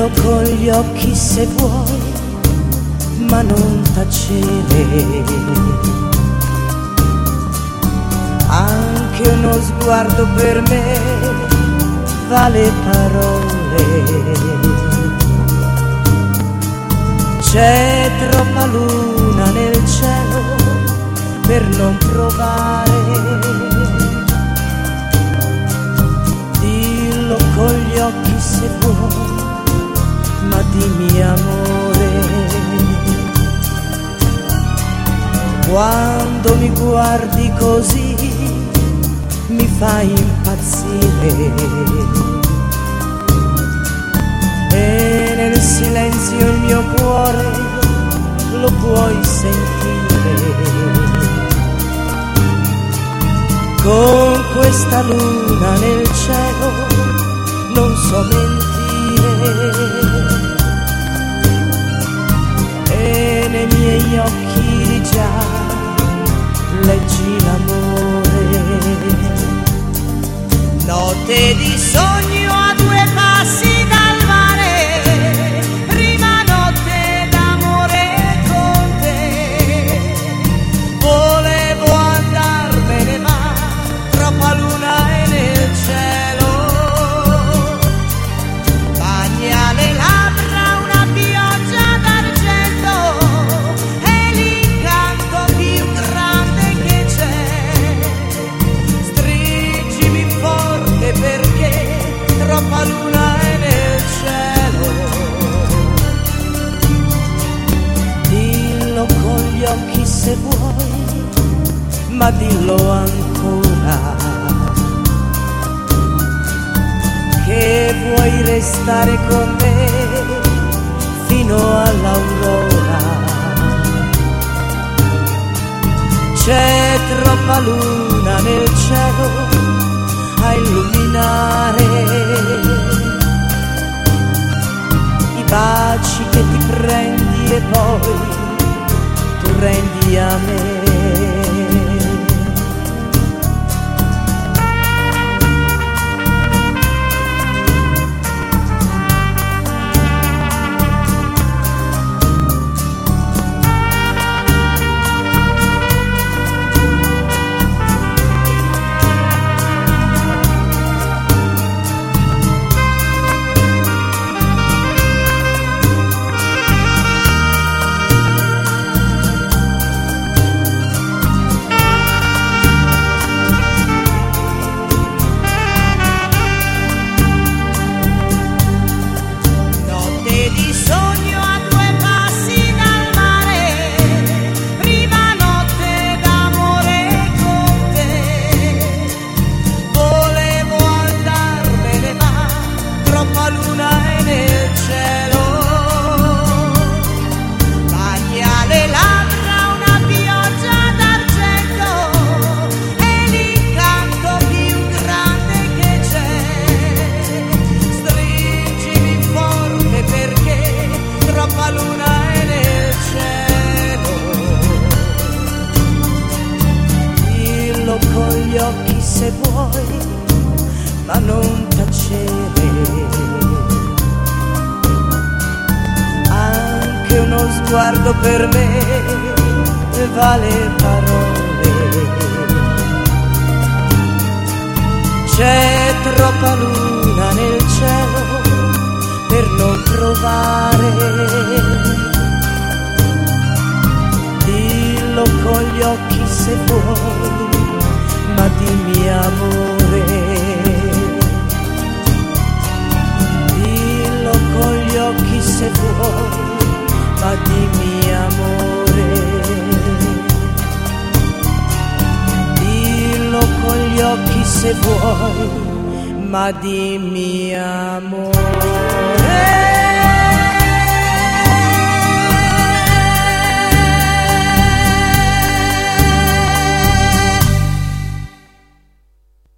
Dillo con gli occhi se vuoi, ma non tacere. Anche uno sguardo per me vale parole. C'è troppa luna nel cielo per non provare. Dillo con gli occhi se vuoi, ma dimmi amore. Quando mi guardi così mi fai impazzire, e nel silenzio il mio cuore lo puoi sentire. Con questa luna nel cielo non so mentire, e nei miei occhi già leggi l'amore. Notte di sogno a 2 passi dal mare, prima notte d'amore con te. Volevo andarmene ma troppa luna è nel cielo. Bagna le labbra una pioggia d'argento, è l'incanto più grande che c'è. Stringimi forte perché troppa luna è nel cielo. Dillo con gli occhi se vuoi, ma dillo ancora che vuoi restare con me fino all'aurora. C'è troppa luna nel cielo a illuminare i baci che ti prendi e poi tu rendi a me. Occhi se vuoi, ma non tacere. Anche uno sguardo per me vale parole. C'è troppa luna nel cielo per non provare. Dillo con gli occhi se vuoi, ma dimmi amore. Dillo con gli occhi se vuoi, ma dimmi amore. Dillo con gli occhi se vuoi, ma dimmi amore.